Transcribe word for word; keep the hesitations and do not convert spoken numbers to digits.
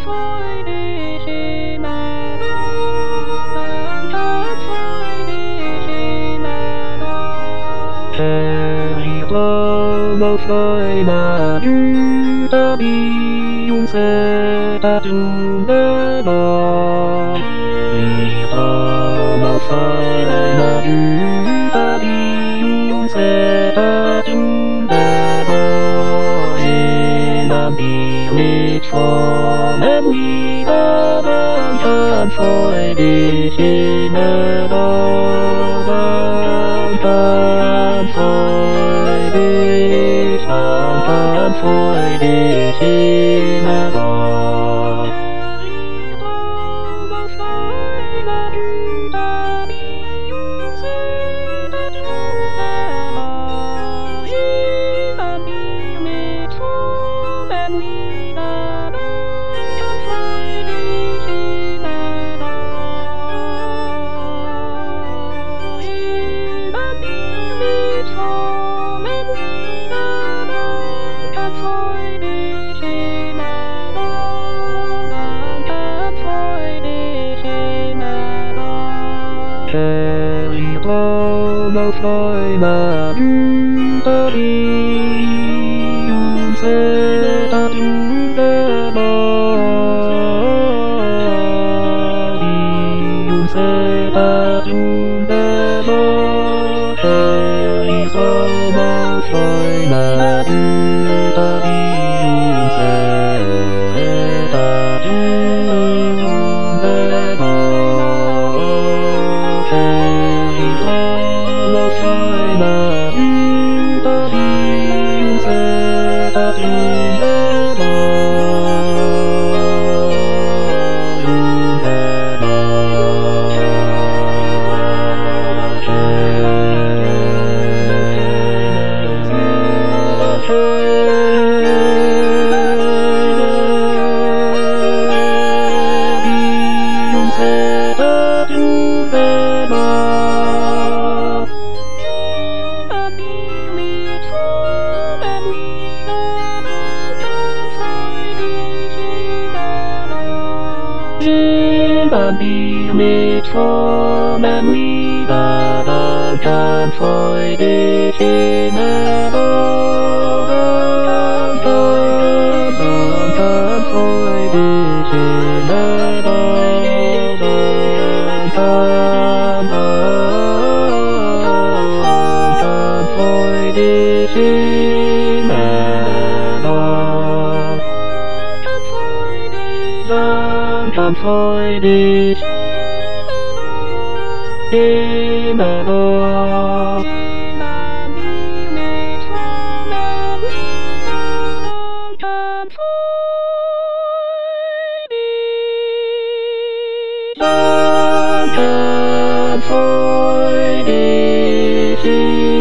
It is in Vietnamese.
Mơ phơi mà như ta điung xe ta chung đế bờ vì ta mơ phơi mà như ta điung xe ta chung đế bờ vì ta đi mệt cho em đi ta đang tan phơi đi khi mơ đó đang tan phơi đi phôi đi khi mà bỏ mơ phơi mà như ta điung xe ta chung đế bờ điung xe ta chung đế bờ thì sao mơ phơi mà như ta điung xe ta chung đế bờ mà như ta đi xe ta chung đế bờ chung đế bờ đi chung xe ta chung đế bờ bạn đi mệt cho men nguy và đang tan phôi đi khi mẹ đó đang tan đang tan phôi đi khi mẹ đó đang tan đang tan phôi đi khi mẹ đó đang tan phôi đi khi mẹ đó đang tan phôi đi khi